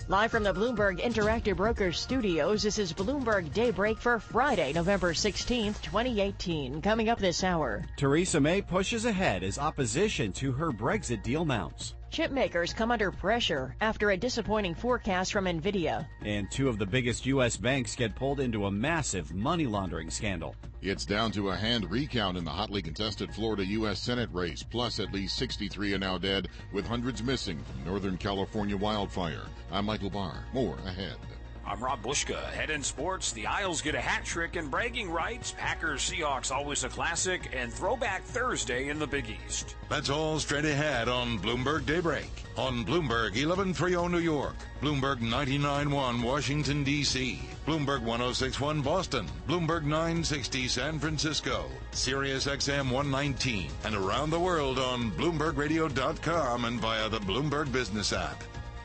Live from the Bloomberg Interactive Brokers studios, this is Bloomberg Daybreak for Friday, November 16th, 2018. Coming up this hour. Theresa May pushes ahead as opposition to her Brexit deal mounts. Chip makers come under pressure after a disappointing forecast from NVIDIA. And two of the biggest U.S. banks get pulled into a massive money laundering scandal. It's down to a hand recount in the hotly contested Florida U.S. Senate race, plus at least 63 are now dead, with hundreds missing from Northern California wildfire. I'm Michael Barr. More ahead. I'm Rob Bushka. Ahead in sports, the Isles get a hat trick and bragging rights. Packers-Seahawks always a classic, and Throwback Thursday in the Big East. That's all straight ahead on Bloomberg Daybreak. On Bloomberg 1130 New York, Bloomberg 99.1 Washington, D.C., Bloomberg 106.1 Boston, Bloomberg 960 San Francisco, Sirius XM 119, and around the world on BloombergRadio.com and via the Bloomberg Business app.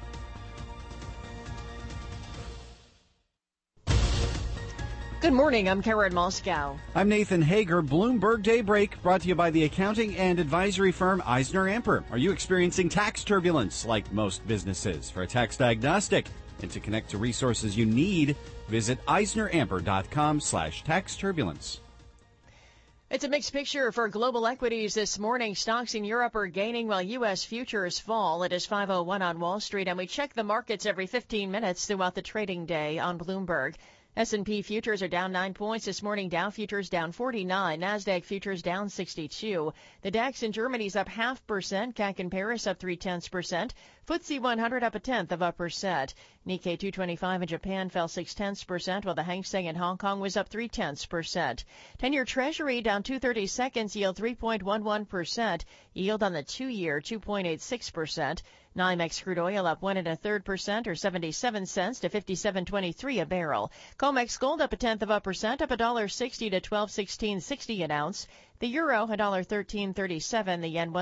Good morning, I'm Karen Moscow. I'm Nathan Hager. Bloomberg Daybreak brought to you by the accounting and advisory firm Eisner-Amper. Are you experiencing tax turbulence like most businesses? For a tax diagnostic and to connect to resources you need, visit EisnerAmper.com/tax turbulence. It's a mixed picture for global equities this morning. Stocks in Europe are gaining while U.S. futures fall. It is 5:01 on Wall Street, and we check the markets every 15 minutes throughout the trading day on Bloomberg. S&P futures are down 9 points this morning. Dow futures down 49. NASDAQ futures down 62. The DAX in Germany is up 0.5%. CAC in Paris up 0.3%. FTSE 100 up 0.1%. Nikkei 225 in Japan fell 0.6%, while the Hang Seng in Hong Kong was up 0.3%. 10-year Treasury down 2/30 seconds, yield 3.11%. Yield on the 2-year 2.86%. NYMEX crude oil up 1 1/3% or 77 cents to 57.23 a barrel. COMEX gold up 0.1%, up $1.60 to 12.1660 an ounce. The euro $1.1337, the yen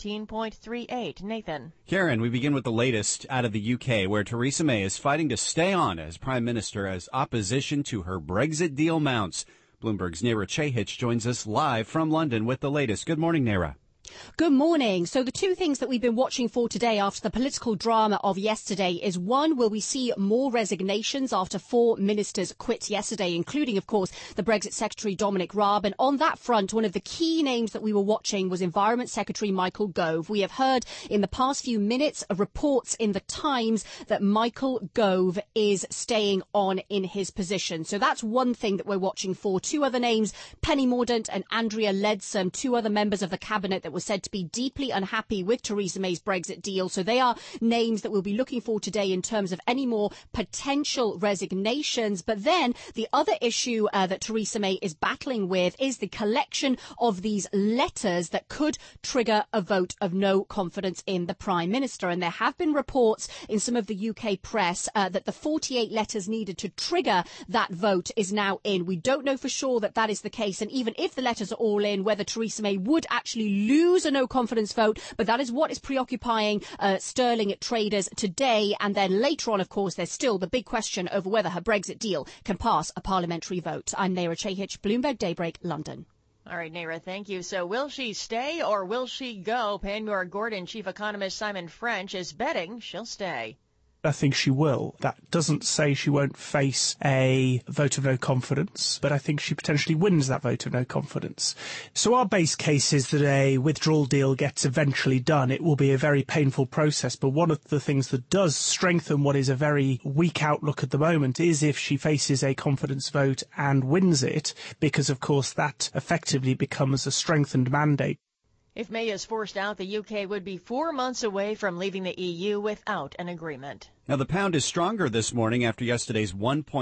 113.38. Nathan. Karen, we begin with the latest out of the UK, where Theresa May is fighting to stay on as Prime Minister as opposition to her Brexit deal mounts. Bloomberg's Neera Chehich joins us live from London with the latest. Good morning, Neera. Good morning. So the two things that we've been watching for today after the political drama of yesterday is, one, will we see more resignations after 4 ministers quit yesterday, including, of course, the Brexit Secretary Dominic Raab. And on that front, one of the key names that we were watching was Environment Secretary Michael Gove. We have heard in the past few minutes of reports in the Times that Michael Gove is staying on in his position. So that's one thing that we're watching for. Two other names, Penny Mordaunt and Andrea Leadsom, two other members of the cabinet that was said to be deeply unhappy with Theresa May's Brexit deal. So they are names that we'll be looking for today in terms of any more potential resignations. But then the other issue that Theresa May is battling with is the collection of these letters that could trigger a vote of no confidence in the Prime Minister. And there have been reports in some of the UK press that the 48 letters needed to trigger that vote is now in. We don't know for sure that that is the case. And even if the letters are all in, whether Theresa May would actually lose a no confidence vote, but that is what is preoccupying sterling traders today. And then later on, of course, there's still the big question over whether her Brexit deal can pass a parliamentary vote. I'm Neera Chehich, Bloomberg Daybreak, London. All right, Neera, thank you. So will she stay or will she go? Panmure Gordon chief economist Simon French is betting she'll stay. I think she will. That doesn't say she won't face a vote of no confidence, but I think she potentially wins that vote of no confidence. So our base case is that a withdrawal deal gets eventually done. It will be a very painful process, but one of the things that does strengthen what is a very weak outlook at the moment is if she faces a confidence vote and wins it, because of course that effectively becomes a strengthened mandate. If May is forced out, the UK would be 4 months away from leaving the EU without an agreement. Now, the pound is stronger this morning after yesterday's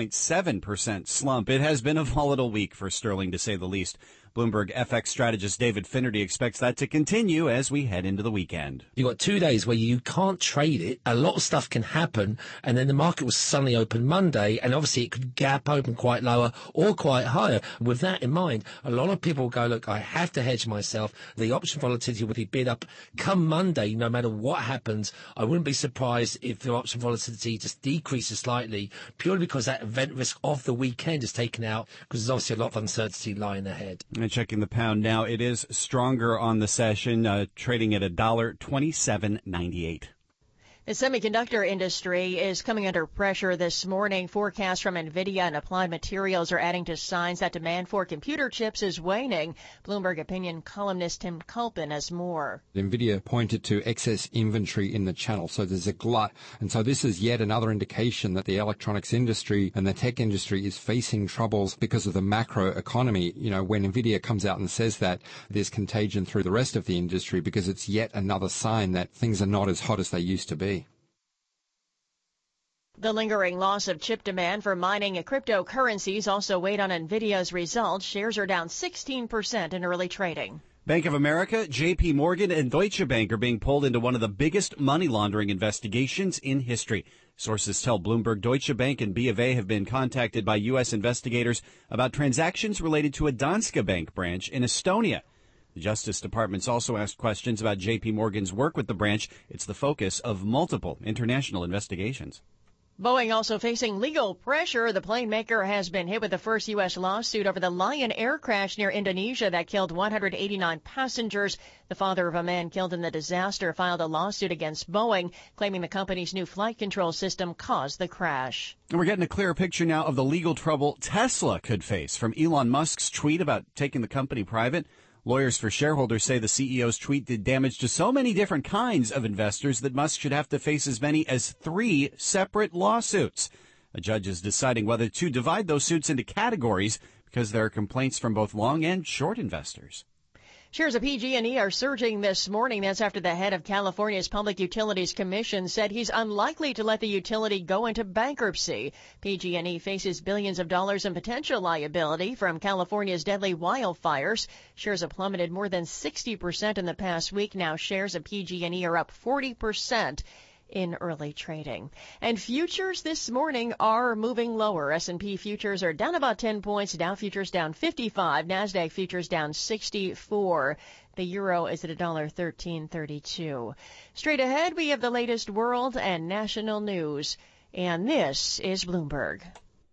1.7% slump. It has been a volatile week for sterling, to say the least. Bloomberg FX strategist David Finnerty expects that to continue as we head into the weekend. You've got 2 days where you can't trade it. A lot of stuff can happen, and then the market will suddenly open Monday, and obviously it could gap open quite lower or quite higher. With that in mind, a lot of people go, look, I have to hedge myself. The option volatility will be bid up come Monday, no matter what happens. I wouldn't be surprised if the option volatility just decreases slightly, purely because that event risk of the weekend is taken out, because there's obviously a lot of uncertainty lying ahead. And checking the pound now, it is stronger on the session, trading at $1.2798. The semiconductor industry is coming under pressure this morning. Forecasts from NVIDIA and Applied Materials are adding to signs that demand for computer chips is waning. Bloomberg opinion columnist Tim Culpin has more. NVIDIA pointed to excess inventory in the channel, so there's a glut. And so this is yet another indication that the electronics industry and the tech industry is facing troubles because of the macro economy. You know, when NVIDIA comes out and says that, there's contagion through the rest of the industry because it's yet another sign that things are not as hot as they used to be. The lingering loss of chip demand for mining and cryptocurrencies also weighed on NVIDIA's results. Shares are down 16% in early trading. Bank of America, JP Morgan, and Deutsche Bank are being pulled into one of the biggest money laundering investigations in history. Sources tell Bloomberg Deutsche Bank and B of A have been contacted by U.S. investigators about transactions related to a Danske Bank branch in Estonia. The Justice Department's also asked questions about JP Morgan's work with the branch. It's the focus of multiple international investigations. Boeing also facing legal pressure. The plane maker has been hit with the first U.S. lawsuit over the Lion Air crash near Indonesia that killed 189 passengers. The father of a man killed in the disaster filed a lawsuit against Boeing, claiming the company's new flight control system caused the crash. And we're getting a clearer picture now of the legal trouble Tesla could face from Elon Musk's tweet about taking the company private. Lawyers for shareholders say the CEO's tweet did damage to so many different kinds of investors that Musk should have to face as many as 3 separate lawsuits. A judge is deciding whether to divide those suits into categories because there are complaints from both long and short investors. Shares of PG&E are surging this morning. That's after the head of California's Public Utilities Commission said he's unlikely to let the utility go into bankruptcy. PG&E faces billions of dollars in potential liability from California's deadly wildfires. Shares have plummeted more than 60% in the past week. Now shares of PG&E are up 40% in early trading. And futures this morning are moving lower. S&P futures are down about 10 points. Dow futures down 55. NASDAQ futures down 64. The euro is at $1.1332. Straight ahead, we have the latest world and national news. And this is Bloomberg.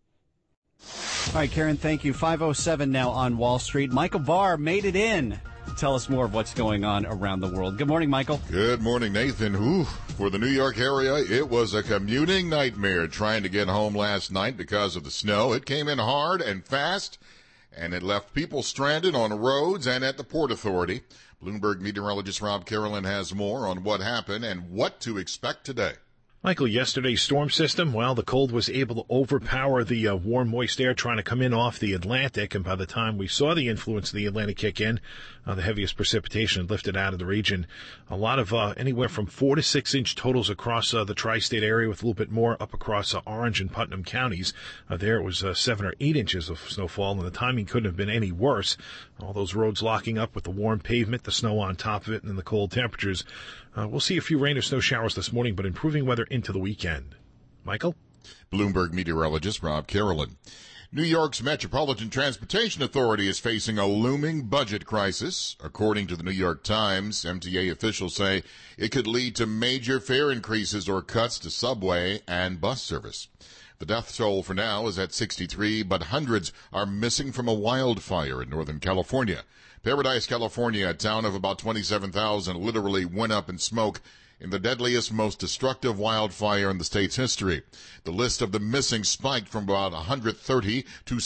All right, Karen, thank you. 5:07 now on Wall Street. Michael Barr made it in. Tell us more of what's going on around the world. Good morning, Michael. Good morning, Nathan. For the New York area, it was a commuting nightmare trying to get home last night because of the snow. It came in hard and fast, and it left people stranded on roads and at the Port Authority. Bloomberg meteorologist Rob Carolyn has more on what happened and what to expect today. Michael, yesterday's storm system, well, the cold was able to overpower the warm, moist air trying to come in off the Atlantic, and by the time we saw the influence of the Atlantic kick in, the heaviest precipitation lifted out of the region. A lot of anywhere from 4 to 6 inch totals across the tri-state area, with a little bit more up across Orange and Putnam counties. There it was 7 or 8 inches of snowfall, and the timing couldn't have been any worse. All those roads locking up with the warm pavement, the snow on top of it, and then the cold temperatures. We'll see a few rain or snow showers this morning, but improving weather into the weekend. Michael? Bloomberg meteorologist Rob Carolyn. New York's Metropolitan Transportation Authority is facing a looming budget crisis. According to the New York Times, MTA officials say it could lead to major fare increases or cuts to subway and bus service. The death toll for now is at 63, but hundreds are missing from a wildfire in Northern California. Paradise, California, a town of about 27,000, literally went up in smoke in the deadliest, most destructive wildfire in the state's history. The list of the missing spiked from about 130 to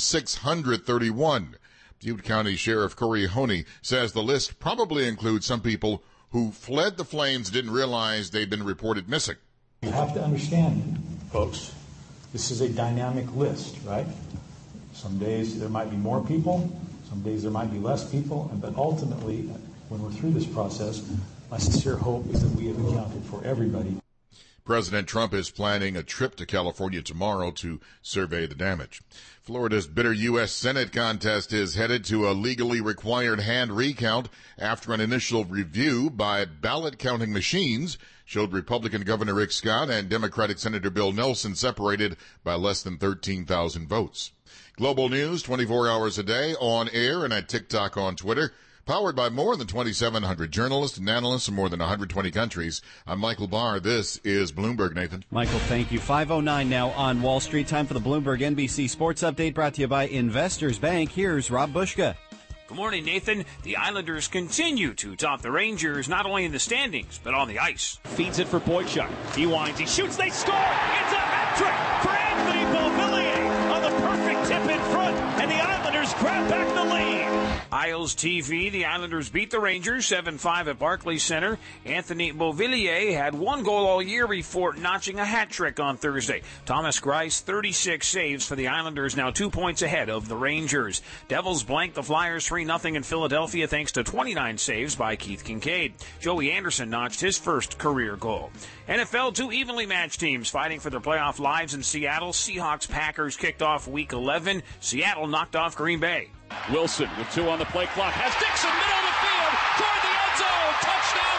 631. Butte County Sheriff Corey Honey says the list probably includes some people who fled the flames and didn't realize they'd been reported missing. You have to understand, folks, this is a dynamic list, right? Some days there might be more people. Some days there might be less people, but ultimately, when we're through this process, my sincere hope is that we have accounted for everybody. President Trump is planning a trip to California tomorrow to survey the damage. Florida's bitter U.S. Senate contest is headed to a legally required hand recount after an initial review by ballot counting machines showed Republican Governor Rick Scott and Democratic Senator Bill Nelson separated by less than 13,000 votes. Global news 24 hours a day, on air and at TikTok, on Twitter. Powered by more than 2,700 journalists and analysts in more than 120 countries. I'm Michael Barr. This is Bloomberg, Nathan. Michael, thank you. 5:09 now on Wall Street. Time for the Bloomberg NBC Sports Update, brought to you by Investors Bank. Here's Rob Bushka. Good morning, Nathan. The Islanders continue to top the Rangers, not only in the standings, but on the ice. Feeds it for Boychuk. He winds, he shoots, they score! It's a hat trick for Anthony Beauvillier on the perfect tip in front, and the Islanders grab back the lead. Isles TV, the Islanders beat the Rangers 7-5 at Barclays Center. Anthony Beauvillier had one goal all year before notching a hat trick on Thursday. Thomas Greiss, 36 saves for the Islanders, now 2 points ahead of the Rangers. Devils blanked the Flyers 3-0 in Philadelphia thanks to 29 saves by Keith Kincaid. Joey Anderson notched his first career goal. NFL, two evenly matched teams fighting for their playoff lives in Seattle. Seahawks-Packers kicked off Week 11. Seattle knocked off Green Bay. Wilson with 2 on the play clock has Dixon middle of the field toward the end zone. Touchdown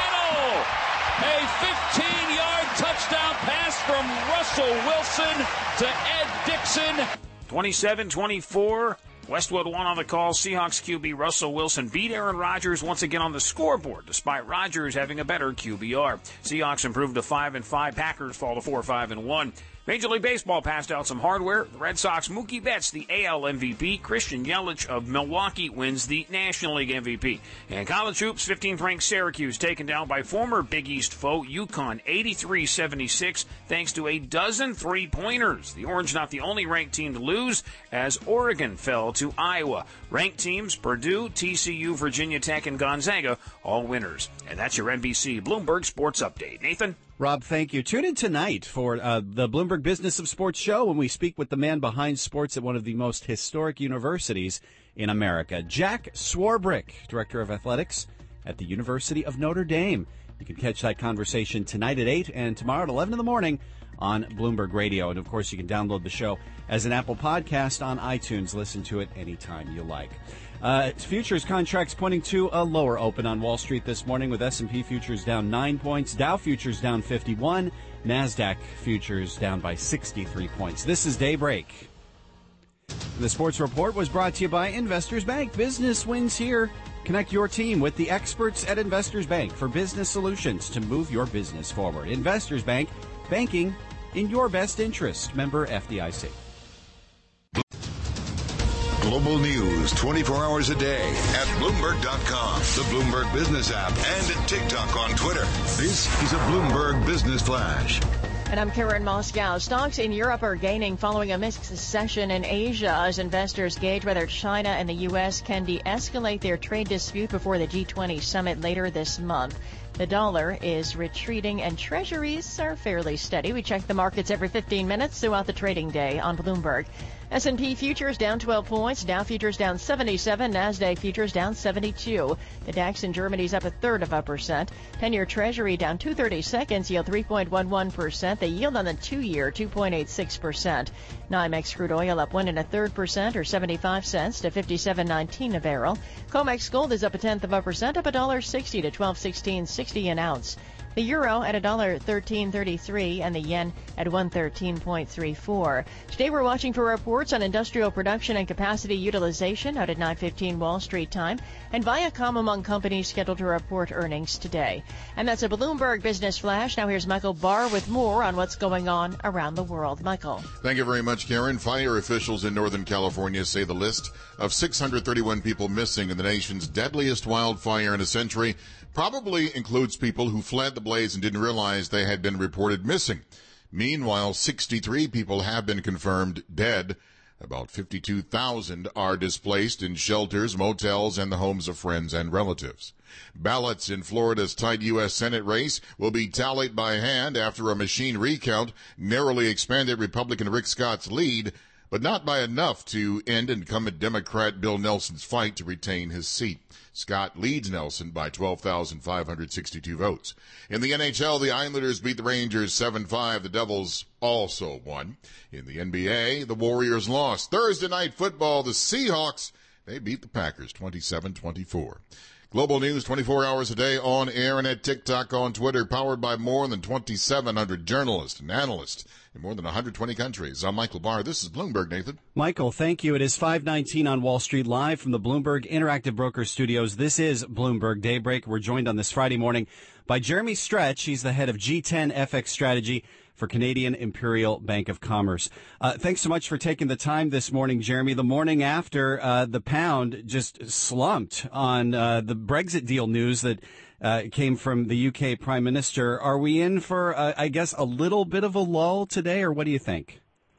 Seattle! A 15-yard touchdown pass from Russell Wilson to Ed Dixon. 27-24. Westwood won on the call. Seahawks QB Russell Wilson beat Aaron Rodgers once again on the scoreboard, despite Rodgers having a better QBR. Seahawks improved to 5-5. Packers fall to 4-5-1. Major League Baseball passed out some hardware. The Red Sox Mookie Betts, the AL MVP. Christian Yelich of Milwaukee wins the National League MVP. And college hoops, 15th ranked Syracuse taken down by former Big East foe UConn 83-76 thanks to a dozen three-pointers. The Orange not the only ranked team to lose as Oregon fell to Iowa. Ranked teams Purdue, TCU, Virginia Tech, and Gonzaga all winners. And that's your NBC Bloomberg Sports Update. Nathan? Rob, thank you. Tune in tonight for the Bloomberg Business of Sports show when we speak with the man behind sports at one of the most historic universities in America, Jack Swarbrick, Director of Athletics at the University of Notre Dame. You can catch that conversation tonight at 8 and tomorrow at 11 in the morning on Bloomberg Radio. And, of course, you can download the show as an Apple podcast on iTunes. Listen to it anytime you like. Futures contracts pointing to a lower open on Wall Street this morning with S&P futures down 9 points, Dow futures down 51, NASDAQ futures down by 63 points. This is Daybreak. The sports report was brought to you by Investors Bank. Business wins here. Connect your team with the experts at Investors Bank for business solutions to move your business forward. Investors Bank, banking in your best interest. Member FDIC. Global news 24 hours a day at Bloomberg.com, the Bloomberg Business app, and TikTok on Twitter. This is a Bloomberg Business Flash. And I'm Karen Moscow. Stocks in Europe are gaining following a mixed session in Asia as investors gauge whether China and the U.S. can de-escalate their trade dispute before the G20 summit later this month. The dollar is retreating and treasuries are fairly steady. We check the markets every 15 minutes throughout the trading day on Bloomberg. S&P futures down 12 points, Dow futures down 77, NASDAQ futures down 72. The DAX in Germany is up 1/3%. 10-year Treasury down 2/32, yield 3.11%. The yield on the 2-year 2.86%. NYMEX crude oil up 1 1/3% or 75 cents to 57.19 a barrel. COMEX gold is up 0.1%, up $1.60 to 12.1660 an ounce. The euro at $1.1333 and the yen at 113.34. Today we're watching for reports on industrial production and capacity utilization out at 9:15 Wall Street time, and Viacom among companies scheduled to report earnings today. And that's a Bloomberg Business Flash. Now here's Michael Barr with more on what's going on around the world. Michael. Thank you very much, Karen. Fire officials in Northern California say the list of 631 people missing in the nation's deadliest wildfire in a century probably includes people who fled the blaze and didn't realize they had been reported missing. Meanwhile, 63 people have been confirmed dead. About 52,000 are displaced in shelters, motels, and the homes of friends and relatives. Ballots in Florida's tight U.S. Senate race will be tallied by hand after a machine recount narrowly expanded Republican Rick Scott's lead, but not by enough to end incumbent Democrat Bill Nelson's fight to retain his seat. Scott leads Nelson by 12,562 votes. In the NHL, the Islanders beat the Rangers 7-5. The Devils also won. In the NBA, the Warriors lost. Thursday night football, the Seahawks, they beat the Packers 27-24. Global news 24 hours a day on air and at TikTok, on Twitter, powered by more than 2,700 journalists and analysts in more than 120 countries. I'm Michael Barr. This is Bloomberg, Nathan. Michael, thank you. It is 5:19 on Wall Street, live from the Bloomberg Interactive Brokers Studios. This is Bloomberg Daybreak. We're joined on this Friday morning by Jeremy Stretch. He's the head of G10 FX Strategy for Canadian Imperial Bank of Commerce. Thanks so much for taking the time this morning, Jeremy. The morning after the pound just slumped on the Brexit deal news that came from the UK Prime Minister. Are we in for, I guess, a little bit of a lull today, or what do you think?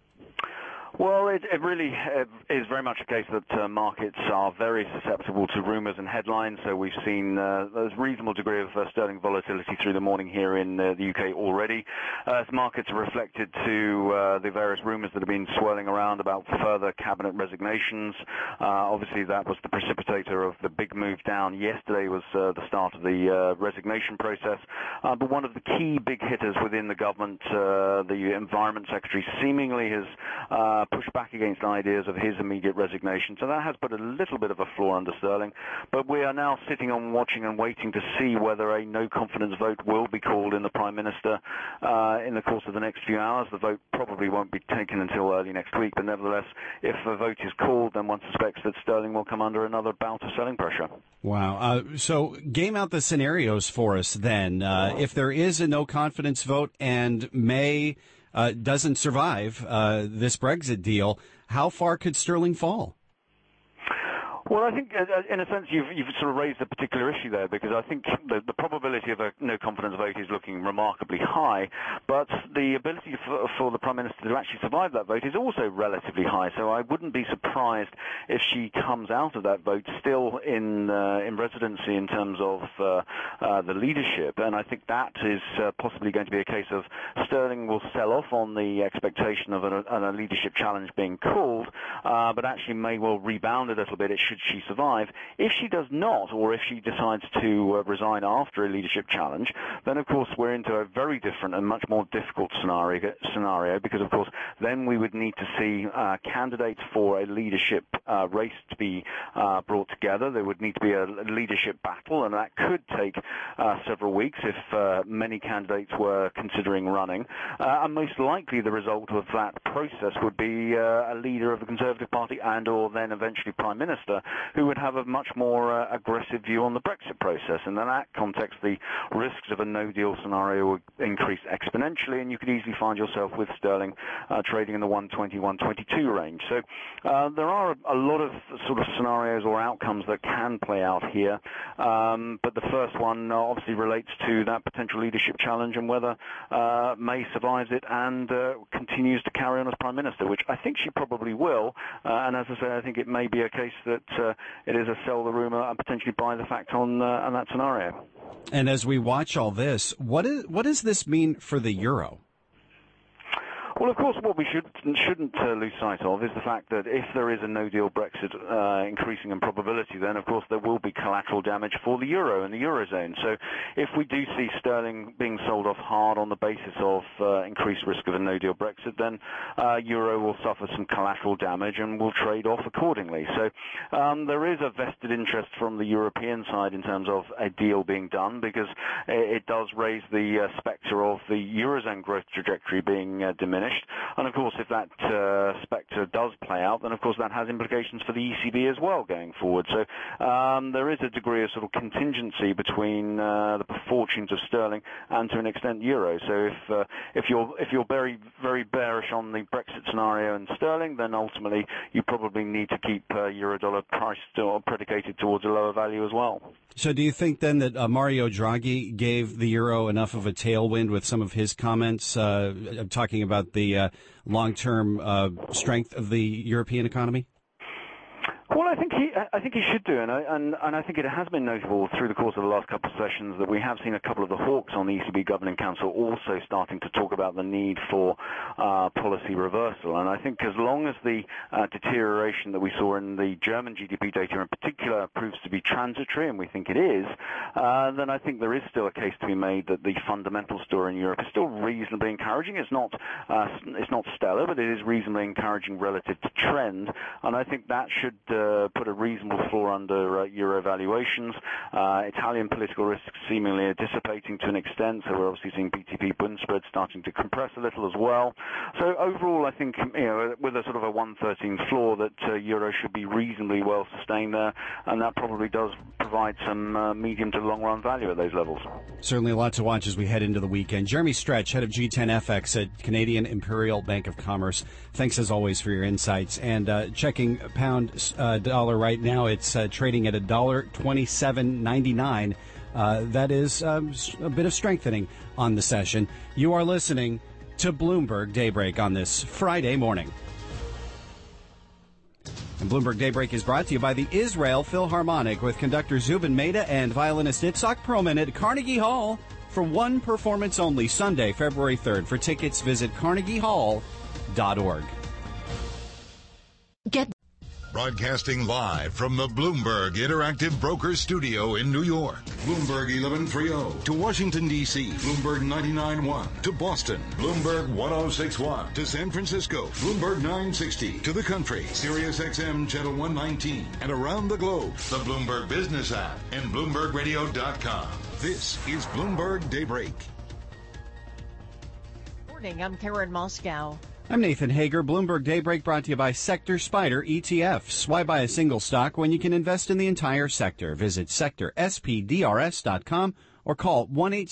Well, it really is very much a case that markets are very susceptible to rumours and headlines. So we've seen a reasonable degree of sterling volatility through the morning here in the UK already. As markets are reflected to the various rumours that have been swirling around about further cabinet resignations. Obviously, that was the precipitator of the big move down. Yesterday was the start of the resignation process. But one of the key big hitters within the government, the Environment Secretary, seemingly has pushed back against ideas of his immediate resignation. So that has put a little bit of a floor under sterling. But we are now sitting on watching and waiting to see whether a no-confidence vote will be called in the Prime Minister in the course of the next few hours. The vote probably won't be taken until early next week. But nevertheless, if a vote is called, then one suspects that sterling will come under another bout of selling pressure. Wow. So game out the scenarios for us then. If there is a no-confidence vote and May doesn't survive this Brexit deal, how far could sterling fall? Well, I think, in a sense, you've sort of raised a particular issue there, because I think the probability of a no-confidence vote is looking remarkably high, but the ability for the Prime Minister to actually survive that vote is also relatively high. So I wouldn't be surprised if she comes out of that vote still in residency in terms of the leadership, and I think that is possibly going to be a case of sterling will sell off on the expectation of a leadership challenge being called, but actually may well rebound a little bit. It should she survive. If she does not, or if she decides to resign after a leadership challenge, then of course we're into a very different and much more difficult scenario, because of course then we would need to see candidates for a leadership race to be brought together. There would need to be a leadership battle, and that could take several weeks if many candidates were considering running. And most likely the result of that process would be a leader of the Conservative Party and or then eventually Prime Minister, who would have a much more aggressive view on the Brexit process. And in that context, the risks of a no-deal scenario would increase exponentially, and you could easily find yourself with sterling trading in the 120, 122 range. So there are a lot of sort of scenarios or outcomes that can play out here. But the first one obviously relates to that potential leadership challenge and whether May survives it and continues to carry on as Prime Minister, which I think she probably will. And as I say, I think it may be a case that it is a sell the rumour and potentially buy the fact on that scenario. And as we watch all this, what does this mean for the euro? Well, of course, what we shouldn't lose sight of is the fact that if there is a no-deal Brexit increasing in probability, then, of course, there will be collateral damage for the euro and the eurozone. So if we do see sterling being sold off hard on the basis of increased risk of a no-deal Brexit, then euro will suffer some collateral damage and will trade off accordingly. So there is a vested interest from the European side in terms of a deal being done, because it does raise the spectre of the eurozone growth trajectory being diminished. And of course, if that spectre does play out, then of course that has implications for the ECB as well going forward. So there is a degree of sort of contingency between the fortunes of sterling and to an extent euro. So if you're very, very bearish on the Brexit scenario and sterling, then ultimately you probably need to keep euro-dollar priced or predicated towards a lower value as well. So do you think then that Mario Draghi gave the euro enough of a tailwind with some of his comments talking about the long-term strength of the European economy? Well, I think he should do, and I think it has been notable through the course of the last couple of sessions that we have seen a couple of the hawks on the ECB Governing Council also starting to talk about the need for policy reversal. And I think as long as the deterioration that we saw in the German GDP data in particular proves to be transitory, and we think it is, then I think there is still a case to be made that the fundamental story in Europe is still reasonably encouraging. It's not stellar, but it is reasonably encouraging relative to trend, and I think that should put a reasonable floor under euro valuations. Italian political risks seemingly are dissipating to an extent, so we're obviously seeing BTP Bund spread starting to compress a little as well. So overall, I think with a sort of a 113 floor, that euro should be reasonably well sustained there, and that probably does provide some medium to long run value at those levels. Certainly a lot to watch as we head into the weekend. Jeremy Stretch, head of G10FX at Canadian Imperial Bank of Commerce. Thanks as always for your insights. And checking pound dollar right now, it's trading at $1.2799. That is a bit of strengthening on the session. You are listening to Bloomberg Daybreak on this Friday morning. And Bloomberg Daybreak is brought to you by the Israel Philharmonic with conductor Zubin Mehta and violinist Itzhak Perlman at Carnegie Hall for one performance only, Sunday, February 3rd. For tickets, visit carnegiehall.org. Broadcasting live from the Bloomberg Interactive Brokers Studio in New York. Bloomberg 1130 to Washington, D.C. Bloomberg 99.1 to Boston. Bloomberg 106.1 to San Francisco. Bloomberg 960 to the country. Sirius XM Channel 119 and around the globe. The Bloomberg Business app and BloombergRadio.com. This is Bloomberg Daybreak. Morning, I'm Karen Moscow. I'm Nathan Hager. Bloomberg Daybreak brought to you by Sector Spider ETFs. Why buy a single stock when you can invest in the entire sector? Visit sectorspdrs.com or call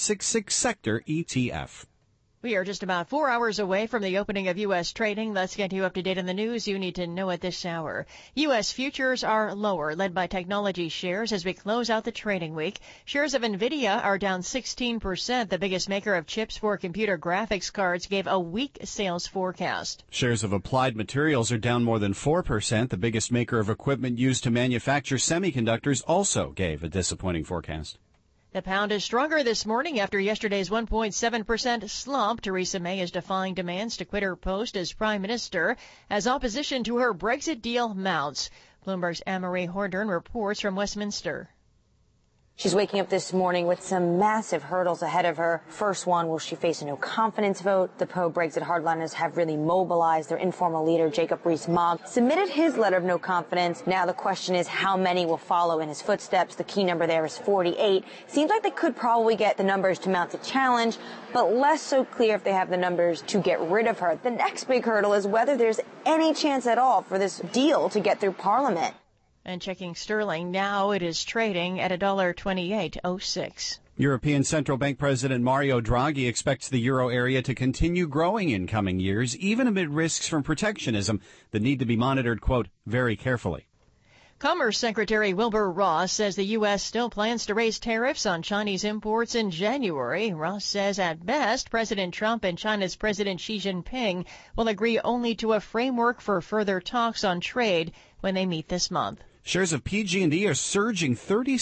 1-866-SECTOR-ETF. We are just about 4 hours away from the opening of U.S. trading. Let's get you up to date on the news you need to know at this hour. U.S. futures are lower, led by technology shares as we close out the trading week. Shares of NVIDIA are down 16%. The biggest maker of chips for computer graphics cards gave a weak sales forecast. Shares of Applied Materials are down more than 4%. The biggest maker of equipment used to manufacture semiconductors also gave a disappointing forecast. The pound is stronger this morning after yesterday's 1.7% slump. Theresa May is defying demands to quit her post as prime minister as opposition to her Brexit deal mounts. Bloomberg's Anne-Marie Hordern reports from Westminster. She's waking up this morning with some massive hurdles ahead of her. First one, will she face a no-confidence vote? The pro-Brexit hardliners have really mobilized. Their informal leader, Jacob Rees-Mogg, submitted his letter of no confidence. Now the question is how many will follow in his footsteps. The key number there is 48. Seems like they could probably get the numbers to mount a challenge, but less so clear if they have the numbers to get rid of her. The next big hurdle is whether there's any chance at all for this deal to get through Parliament. And checking sterling, now it is trading at $1.2806. European Central Bank President Mario Draghi expects the euro area to continue growing in coming years, even amid risks from protectionism that need to be monitored, quote, very carefully. Commerce Secretary Wilbur Ross says the U.S. still plans to raise tariffs on Chinese imports in January. Ross says at best, President Trump and China's President Xi Jinping will agree only to a framework for further talks on trade when they meet this month. Shares of PG&E are surging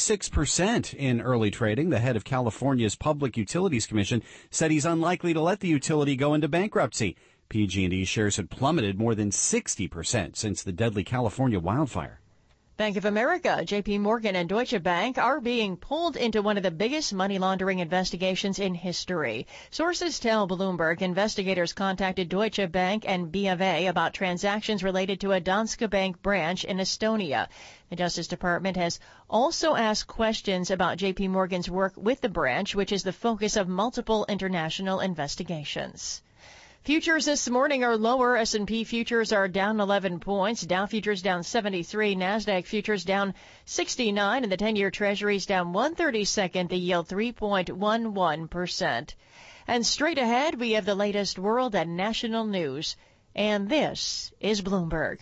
36% in early trading. The head of California's Public Utilities Commission said he's unlikely to let the utility go into bankruptcy. PG&E shares had plummeted more than 60% since the deadly California wildfire. Bank of America, JP Morgan, and Deutsche Bank are being pulled into one of the biggest money laundering investigations in history. Sources tell Bloomberg investigators contacted Deutsche Bank and BofA about transactions related to a Danske Bank branch in Estonia. The Justice Department has also asked questions about JP Morgan's work with the branch, which is the focus of multiple international investigations. Futures this morning are lower. S&P futures are down 11 points. Dow futures down 73. NASDAQ futures down 69. And the 10-year Treasury's down 1/32. The yield 3.11%. And straight ahead, we have the latest world and national news. And this is Bloomberg.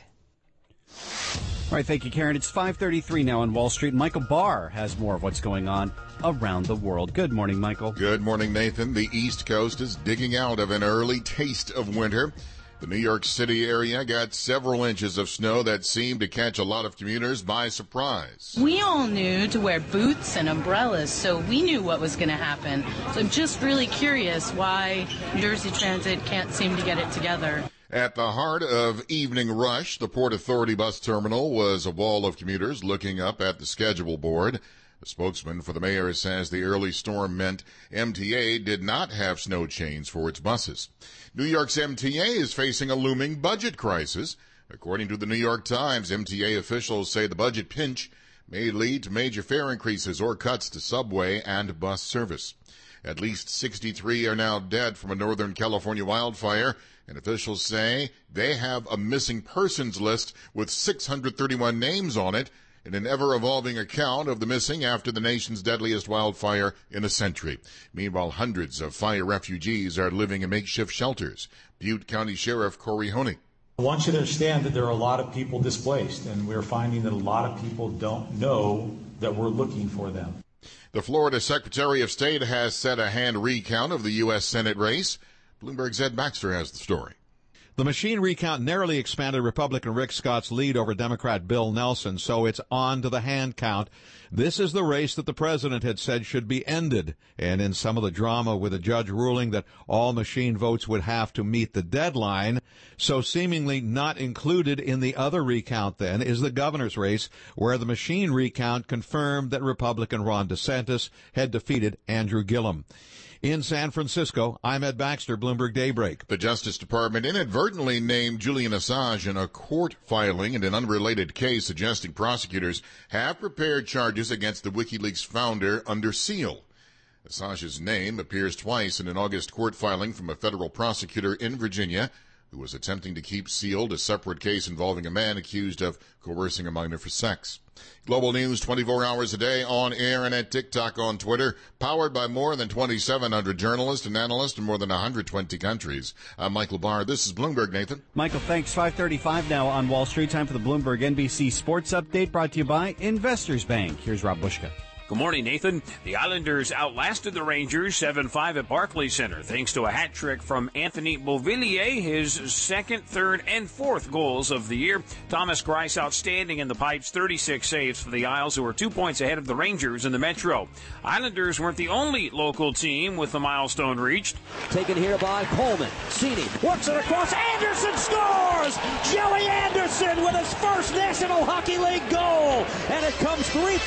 All right, thank you, Karen. It's 5:33 now on Wall Street. Michael Barr has more of what's going on around the world. Good morning, Michael. Good morning, Nathan. The East Coast is digging out of an early taste of winter. The New York City area got several inches of snow that seemed to catch a lot of commuters by surprise. We all knew to wear boots and umbrellas, so we knew what was going to happen. So I'm just really curious why New Jersey Transit can't seem to get it together. At the heart of evening rush, the Port Authority bus terminal was a wall of commuters looking up at the schedule board. A spokesman for the mayor says the early storm meant MTA did not have snow chains for its buses. New York's MTA is facing a looming budget crisis. According to the New York Times, MTA officials say the budget pinch may lead to major fare increases or cuts to subway and bus service. At least 63 are now dead from a Northern California wildfire, and officials say they have a missing persons list with 631 names on it. in an ever-evolving account of the missing after the nation's deadliest wildfire in a century. Meanwhile, hundreds of fire refugees are living in makeshift shelters. Butte County Sheriff Corey Honey. I want you to understand that there are a lot of people displaced, and we're finding that a lot of people don't know that we're looking for them. The Florida Secretary of State has set a hand recount of the U.S. Senate race. Bloomberg's Ed Baxter has the story. The machine recount narrowly expanded Republican Rick Scott's lead over Democrat Bill Nelson, so it's on to the hand count. This is the race that the president had said should be ended. And in some of the drama with a judge ruling that all machine votes would have to meet the deadline, so seemingly not included in the other recount then is the governor's race, where the machine recount confirmed that Republican Ron DeSantis had defeated Andrew Gillum. In San Francisco, I'm Ed Baxter, Bloomberg Daybreak. The Justice Department inadvertently named Julian Assange in a court filing in an unrelated case, suggesting prosecutors have prepared charges against the WikiLeaks founder under seal. Assange's name appears twice in an August court filing from a federal prosecutor in Virginia who was attempting to keep sealed a separate case involving a man accused of coercing a minor for sex. Global news 24 hours a day on air and at TikTok, on Twitter, powered by more than 2,700 journalists and analysts in more than 120 countries. I'm Michael Barr. This is Bloomberg, Nathan. Michael, thanks. 5:35 now on Wall Street. Time for the Bloomberg NBC Sports Update, brought to you by Investors Bank. Here's Rob Bushka. Good morning, Nathan. The Islanders outlasted the Rangers 7-5 at Barclays Center thanks to a hat trick from Anthony Beauvillier, his second, third, and fourth goals of the year. Thomas Greiss outstanding in the Pipes, 36 saves for the Isles, who are 2 points ahead of the Rangers in the Metro. Islanders weren't the only local team with the milestone reached. Taken here by Coleman. Cini works it across. Anderson scores! Joey Anderson with his first National Hockey League goal. And it comes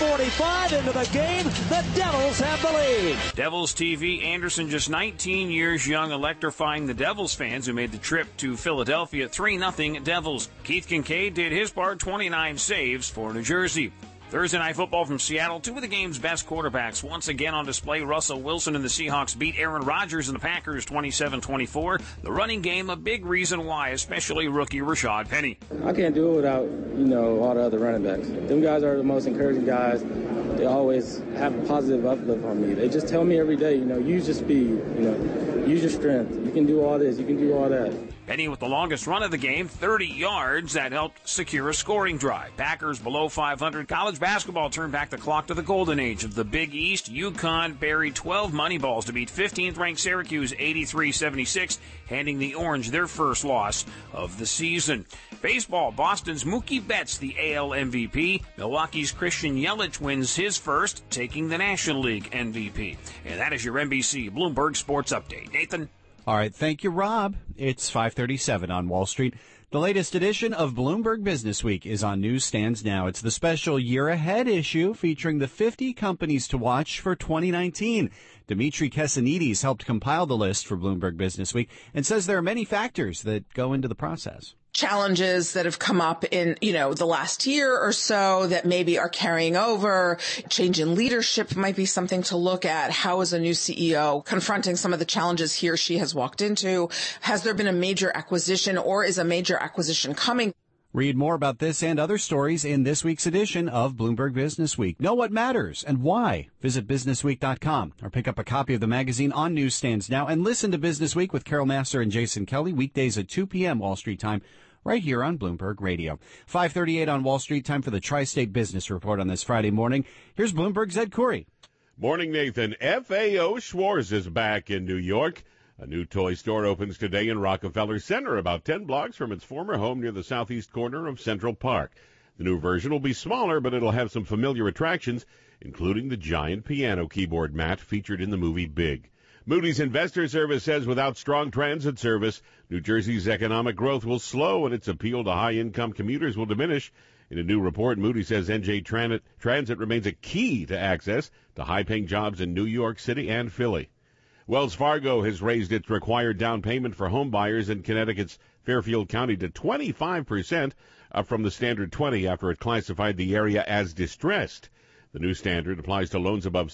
3:45 into the game. The Devils have the lead. Devils TV, Anderson just 19 years young, electrifying the Devils fans who made the trip to Philadelphia. 3-0 Devils. Keith Kincaid did his part, 29 saves for New Jersey. Thursday Night Football from Seattle. Two of the game's best quarterbacks once again on display. Russell Wilson and the Seahawks beat Aaron Rodgers and the Packers 27-24. The running game a big reason why, especially rookie Rashad Penny. I can't do it without, all the other running backs. Them guys are the most encouraging guys. They always have a positive uplift on me. They just tell me every day, use your speed, use your strength. You can do all this, you can do all that. Penny with the longest run of the game, 30 yards, that helped secure a scoring drive. Packers below 500. College basketball turned back the clock to the golden age of the Big East. UConn buried 12 money balls to beat 15th-ranked Syracuse 83-76, handing the Orange their first loss of the season. Baseball, Boston's Mookie Betts, the AL MVP. Milwaukee's Christian Yelich wins his first, taking the National League MVP. And that is your NBC Bloomberg Sports Update. Nathan? All right, thank you, Rob. It's 5:37 on Wall Street. The latest edition of Bloomberg Business Week is on newsstands now. It's the special Year Ahead issue featuring the 50 companies to watch for 2019. Dimitri Kasanides helped compile the list for Bloomberg Business Week and says there are many factors that go into the process. Challenges that have come up in, the last year or so that maybe are carrying over. Change in leadership might be something to look at. How is a new CEO confronting some of the challenges he or she has walked into? Has there been a major acquisition, or is a major acquisition coming? Read more about this and other stories in this week's edition of Bloomberg Business Week. Know what matters and why. Visit businessweek.com or pick up a copy of the magazine on newsstands now, and listen to Business Week with Carol Nassar and Jason Kelly weekdays at 2 p.m. Wall Street time, right here on Bloomberg Radio. 5:38 on Wall Street, time for the Tri-State Business Report on this Friday morning. Here's Bloomberg's Ed Khoury. Morning, Nathan. FAO Schwarz is back in New York. A new toy store opens today in Rockefeller Center, about 10 blocks from its former home near the southeast corner of Central Park. The new version will be smaller, but it'll have some familiar attractions, including the giant piano keyboard mat featured in the movie Big. Moody's Investor Service says without strong transit service, New Jersey's economic growth will slow and its appeal to high-income commuters will diminish. In a new report, Moody's says NJ Transit remains a key to access to high-paying jobs in New York City and Philly. Wells Fargo has raised its required down payment for home buyers in Connecticut's Fairfield County to 25%, up from the standard 20% after it classified the area as distressed. The new standard applies to loans above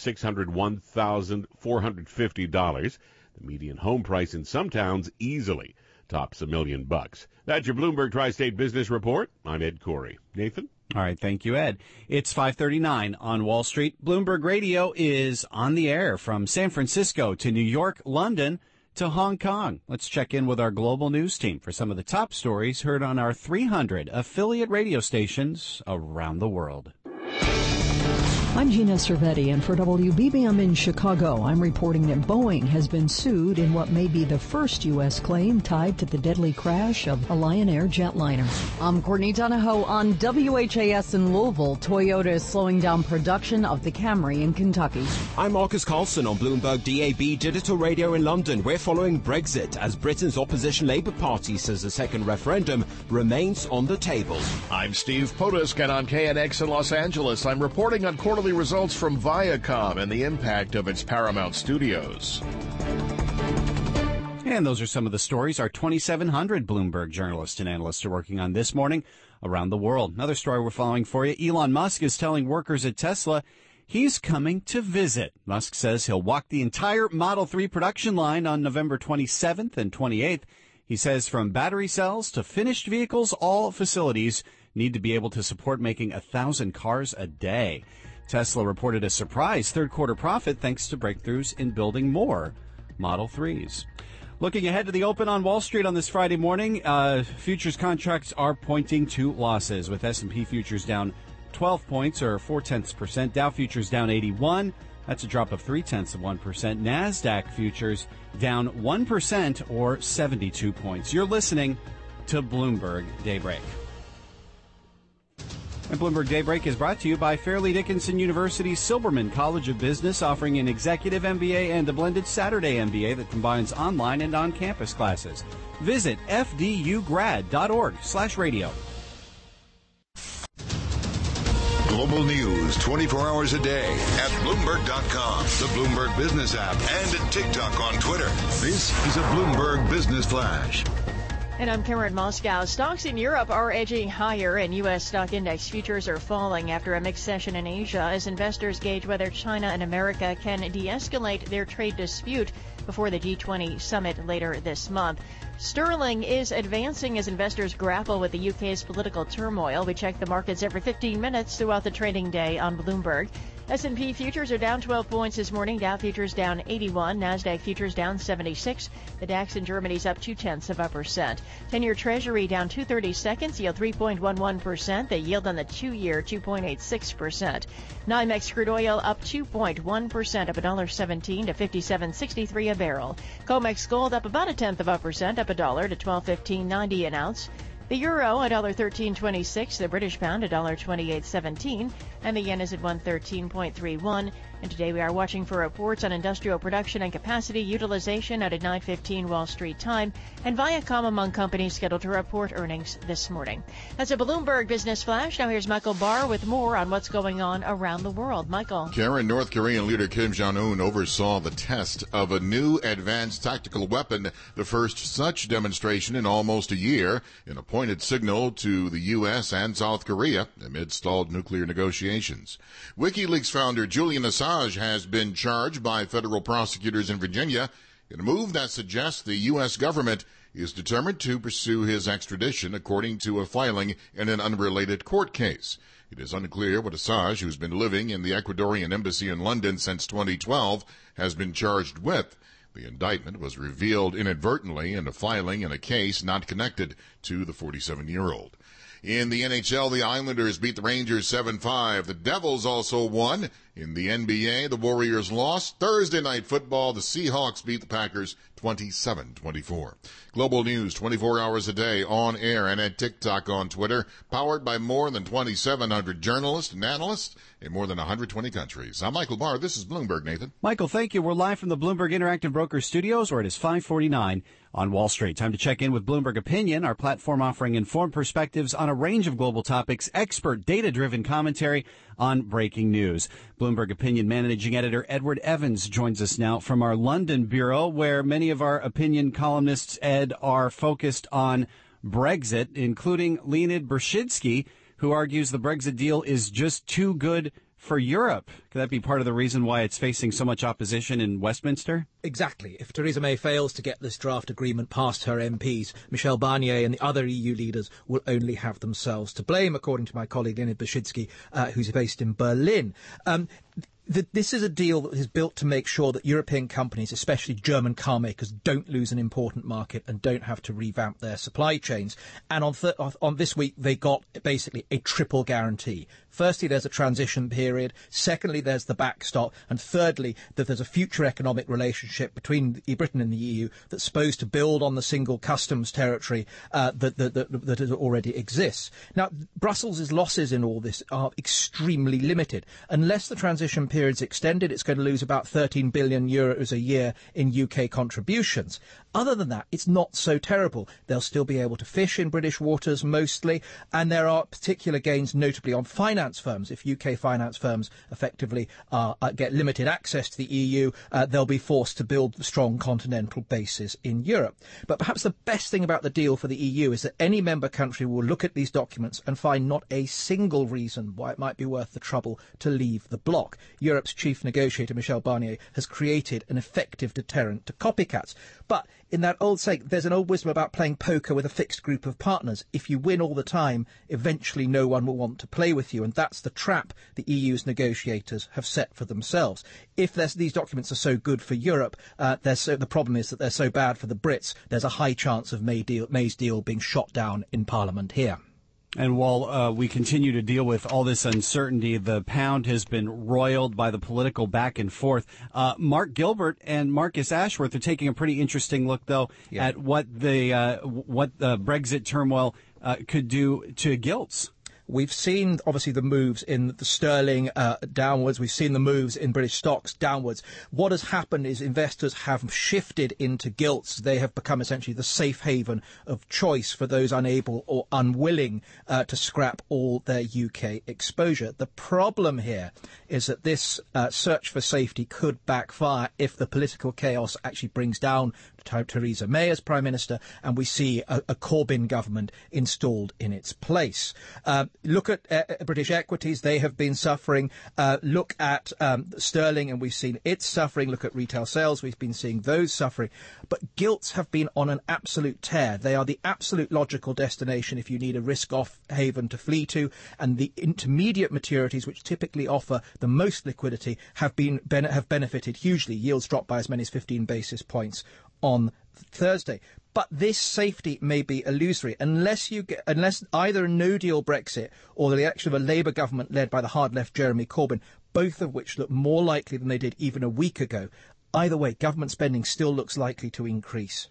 $601,450. The median home price in some towns easily tops $1 million. That's your Bloomberg Tri-State Business Report. I'm Ed Khoury. Nathan? All right, thank you, Ed. It's 5:39 on Wall Street. Bloomberg Radio is on the air from San Francisco to New York, London to Hong Kong. Let's check in with our global news team for some of the top stories heard on our 300 affiliate radio stations around the world. I'm Gina Cervetti, and for WBB, I'm in Chicago. I'm reporting that Boeing has been sued in what may be the first U.S. claim tied to the deadly crash of a Lion Air jetliner. I'm Courtney Donahoe on WHAS in Louisville. Toyota is slowing down production of the Camry in Kentucky. I'm Marcus Carlson on Bloomberg DAB Digital Radio in London. We're following Brexit as Britain's opposition Labour Party says a second referendum remains on the table. I'm Steve Potusk, and on KNX in Los Angeles, I'm reporting on quarterly results from Viacom and the impact of its Paramount Studios. And those are some of the stories our 2,700 Bloomberg journalists and analysts are working on this morning around the world. Another story we're following for you. Elon Musk is telling workers at Tesla he's coming to visit. Musk says he'll walk the entire Model 3 production line on November 27th and 28th. He says from battery cells to finished vehicles, all facilities need to be able to support making 1,000 cars a day. Tesla reported a surprise third-quarter profit thanks to breakthroughs in building more Model 3s. Looking ahead to the open on Wall Street on this Friday morning, futures contracts are pointing to losses, with S&P futures down 12 points, or 0.4%. Dow futures down 81. That's a drop of 0.3%. NASDAQ futures down 1%, or 72 points. You're listening to Bloomberg Daybreak. And Bloomberg Daybreak is brought to you by Fairleigh Dickinson University's Silberman College of Business, offering an executive MBA and a blended Saturday MBA that combines online and on-campus classes. Visit fdugrad.org/radio. Global news 24 hours a day at Bloomberg.com, the Bloomberg Business app, and at TikTok on Twitter. This is a Bloomberg Business Flash. And I'm Karen Moscow. Stocks in Europe are edging higher, and U.S. stock index futures are falling after a mixed session in Asia as investors gauge whether China and America can de-escalate their trade dispute before the G20 summit later this month. Sterling is advancing as investors grapple with the UK's political turmoil. We check the markets every 15 minutes throughout the trading day on Bloomberg. S&P futures are down 12 points this morning. Dow futures down 81. NASDAQ futures down 76. The DAX in Germany's up 0.2%. 10-year Treasury down 2/30 seconds, yield 3.11%. The yield on the 2-year 2.86%. NYMEX crude oil up 2.1%, up $1.17 to $57.63 a barrel. COMEX gold up about 0.1%, up $1 to $12.15.90 an ounce. The euro, $1.1326. The British pound, $1.2817. And the yen is at 113.31. And today we are watching for reports on industrial production and capacity utilization out at 9:15 Wall Street time. And Viacom among companies scheduled to report earnings this morning. That's a Bloomberg Business Flash. Now here's Michael Barr with more on what's going on around the world. Michael. Karen, North Korean leader Kim Jong-un oversaw the test of a new advanced tactical weapon, the first such demonstration in almost a year, in a pointed signal to the U.S. and South Korea amid stalled nuclear negotiations. WikiLeaks founder Julian Assange has been charged by federal prosecutors in Virginia in a move that suggests the U.S. government is determined to pursue his extradition, according to a filing in an unrelated court case. It is unclear what Assange, who's been living in the Ecuadorian embassy in London since 2012, has been charged with. The indictment was revealed inadvertently in a filing in a case not connected to the 47-year-old. In the NHL, the Islanders beat the Rangers 7-5. The Devils also won. In the NBA, the Warriors lost. Thursday night football, the Seahawks beat the Packers 27-24. Global news 24 hours a day on air and at TikTok on Twitter, powered by more than 2,700 journalists and analysts in more than 120 countries. I'm Michael Barr. This is Bloomberg, Nathan. Michael, thank you. We're live from the Bloomberg Interactive Brokers Studios, where it is 5:49 on Wall Street. Time to check in with Bloomberg Opinion, our platform offering informed perspectives on a range of global topics, expert data-driven commentary on breaking news. Bloomberg Opinion managing editor Edward Evans joins us now from our London bureau, where many of our opinion columnists, Ed, are focused on Brexit, including Leonid Bershidsky, who argues the Brexit deal is just too good for Europe. Could that be part of the reason why it's facing so much opposition in Westminster? Exactly. If Theresa May fails to get this draft agreement past her MPs, Michel Barnier and the other EU leaders will only have themselves to blame, according to my colleague Leonid Bashitsky, who's based in Berlin. This is a deal that is built to make sure that European companies, especially German car makers, don't lose an important market and don't have to revamp their supply chains. And on this week, they got basically a triple guarantee. Firstly, there's a transition period. Secondly, there's the backstop. And thirdly, that there's a future economic relationship between Britain and the EU that's supposed to build on the single customs territory that already exists. Now, Brussels' losses in all this are extremely limited. Unless the transition period's extended, it's going to lose about 13 billion euros a year in UK contributions. Other than that, it's not so terrible. They'll still be able to fish in British waters mostly, and there are particular gains, notably on finance firms. If UK finance firms effectively get limited access to the EU, they'll be forced to build strong continental bases in Europe. But perhaps the best thing about the deal for the EU is that any member country will look at these documents and find not a single reason why it might be worth the trouble to leave the bloc. Europe's chief negotiator, Michel Barnier, has created an effective deterrent to copycats. But in that old saying, there's an old wisdom about playing poker with a fixed group of partners. If you win all the time, eventually no one will want to play with you. And that's the trap the EU's negotiators have set for themselves. If these documents are so good for Europe, the problem is that they're so bad for the Brits, there's a high chance of May's deal being shot down in Parliament here. And while we continue to deal with all this uncertainty, the pound has been roiled by the political back and forth. Mark Gilbert and Marcus Ashworth are taking a pretty interesting look, though, at what the Brexit turmoil could do to gilts. We've seen, obviously, the moves in the sterling downwards. We've seen the moves in British stocks downwards. What has happened is investors have shifted into gilts. They have become essentially the safe haven of choice for those unable or unwilling to scrap all their UK exposure. The problem here is that this search for safety could backfire if the political chaos actually brings down Theresa May as Prime Minister and we see a Corbyn government installed in its place. Look at British equities. They have been suffering. Look at sterling and we've seen it suffering. Look at retail sales. We've been seeing those suffering. But gilts have been on an absolute tear. They are the absolute logical destination if you need a risk-off haven to flee to. And the intermediate maturities, which typically offer the most liquidity, have benefited hugely. Yields dropped by as many as 15 basis points on Thursday. But this safety may be illusory unless either a no-deal Brexit or the election of a Labour government led by the hard-left Jeremy Corbyn, both of which look more likely than they did even a week ago. Either way, government spending still looks likely to increase.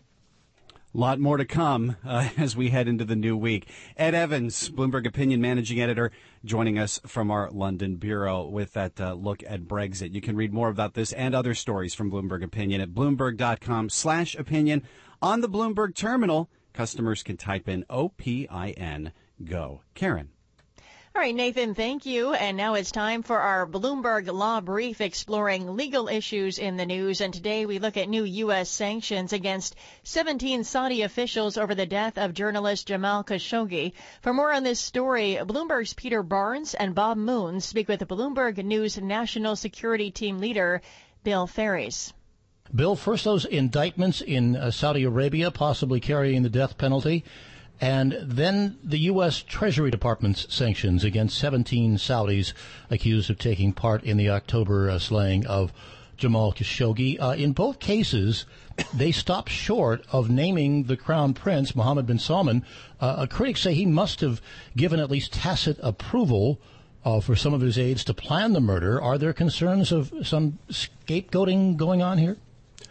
A lot more to come as we head into the new week. Ed Evans, Bloomberg Opinion Managing Editor, joining us from our London bureau with that look at Brexit. You can read more about this and other stories from Bloomberg Opinion at Bloomberg.com/opinion. On the Bloomberg terminal, customers can type in OPIN GO. Karen. All right, Nathan, thank you. And now it's time for our Bloomberg Law Brief exploring legal issues in the news. And today we look at new U.S. sanctions against 17 Saudi officials over the death of journalist Jamal Khashoggi. For more on this story, Bloomberg's Peter Barnes and Bob Moon speak with the Bloomberg News National Security Team leader, Bill Ferries. Bill, first those indictments in Saudi Arabia, possibly carrying the death penalty, and then the U.S. Treasury Department's sanctions against 17 Saudis accused of taking part in the October slaying of Jamal Khashoggi. In both cases, they stopped short of naming the Crown Prince, Mohammed bin Salman. Critics say he must have given at least tacit approval for some of his aides to plan the murder. Are there concerns of some scapegoating going on here?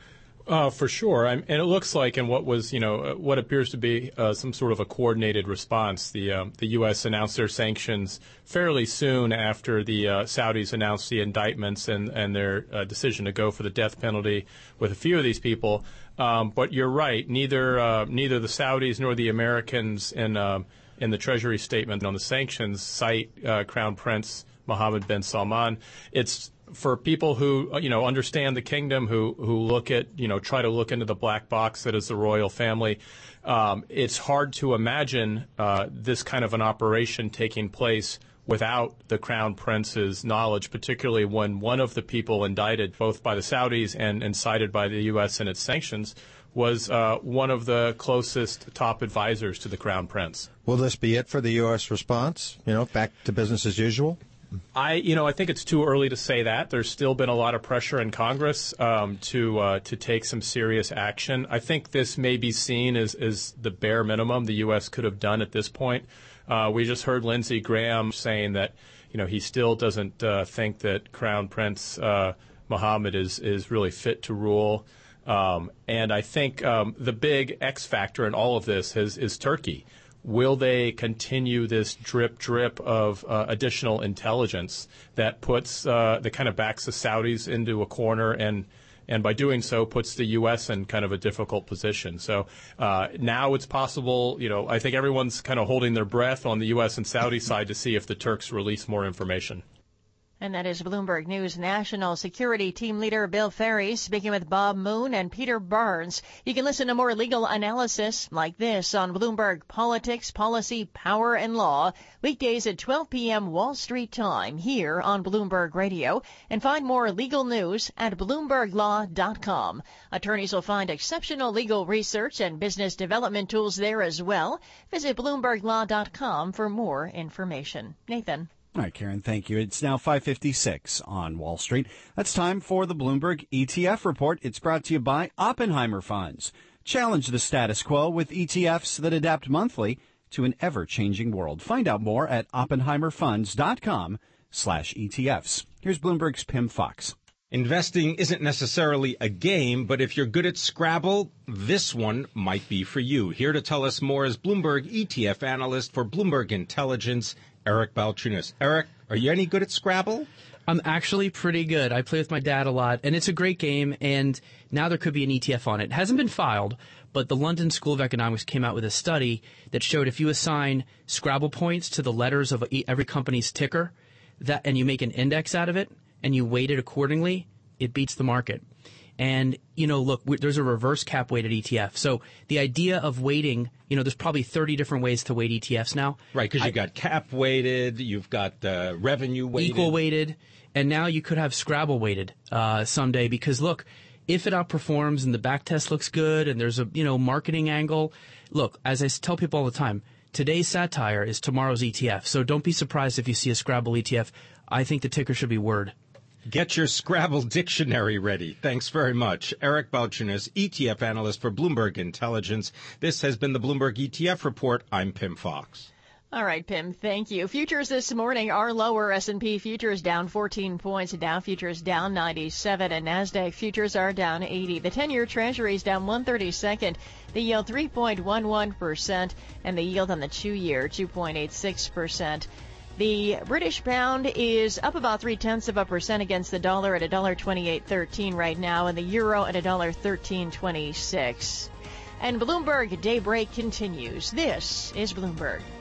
For sure. And it looks like in what appears to be some sort of a coordinated response, the U.S. announced their sanctions fairly soon after the Saudis announced the indictments and their decision to go for the death penalty with a few of these people. But you're right. Neither the Saudis nor the Americans in the Treasury statement on the sanctions cite Crown Prince Mohammed bin Salman. It's for people who, understand the kingdom, who look at, try to look into the black box that is the royal family. It's hard to imagine this kind of an operation taking place without the Crown Prince's knowledge, particularly when one of the people indicted both by the Saudis and cited by the U.S. and its sanctions was one of the closest top advisors to the Crown Prince. Will this be it for the U.S. response? Back to business as usual? I think it's too early to say that. There's still been a lot of pressure in Congress to take some serious action. I think this may be seen as the bare minimum the U.S. could have done at this point. We just heard Lindsey Graham saying that, he still doesn't think that Crown Prince Mohammed is really fit to rule. And I think the big X factor in all of this is Turkey. Will they continue this drip of additional intelligence that puts that kind of backs the Saudis into a corner and by doing so puts the U.S. in kind of a difficult position? So now it's possible, I think everyone's kind of holding their breath on the U.S. and Saudi side to see if the Turks release more information. And that is Bloomberg News National Security Team Leader Bill Ferry speaking with Bob Moon and Peter Barnes. You can listen to more legal analysis like this on Bloomberg Politics, Policy, Power, and Law, weekdays at 12 p.m. Wall Street time here on Bloomberg Radio. And find more legal news at BloombergLaw.com. Attorneys will find exceptional legal research and business development tools there as well. Visit BloombergLaw.com for more information. Nathan. All right, Karen, thank you. It's now 5:56 on Wall Street. That's time for the Bloomberg ETF report. It's brought to you by Oppenheimer Funds. Challenge the status quo with ETFs that adapt monthly to an ever-changing world. Find out more at oppenheimerfunds.com/ETFs. Here's Bloomberg's Pim Fox. Investing isn't necessarily a game, but if you're good at Scrabble, this one might be for you. Here to tell us more is Bloomberg ETF analyst for Bloomberg Intelligence, Eric Balchunas. Eric, are you any good at Scrabble? I'm actually pretty good. I play with my dad a lot, and it's a great game, and now there could be an ETF on it. It hasn't been filed, but the London School of Economics came out with a study that showed if you assign Scrabble points to the letters of every company's ticker, and you make an index out of it, and you weight it accordingly, it beats the market. And, look, there's a reverse cap weighted ETF. So the idea of weighting, there's probably 30 different ways to weight ETFs now. Right, because you've got cap weighted, you've got revenue weighted. Equal weighted, and now you could have Scrabble weighted someday because, look, if it outperforms and the back test looks good and there's a, marketing angle, look, as I tell people all the time, today's satire is tomorrow's ETF. So don't be surprised if you see a Scrabble ETF. I think the ticker should be Word. Get your Scrabble dictionary ready. Thanks very much. Eric Balchunas, ETF analyst for Bloomberg Intelligence. This has been the Bloomberg ETF Report. I'm Pim Fox. All right, Pim, thank you. Futures this morning are lower. S&P futures down 14 points. Dow futures down 97, and NASDAQ futures are down 80. The 10-year Treasury is down 1/32. The yield 3.11%, and the yield on the 2-year 2.86%. The British pound is up about 0.3% against the dollar at $1.2813 right now, and the euro at $1.1326. And Bloomberg Daybreak continues. This is Bloomberg.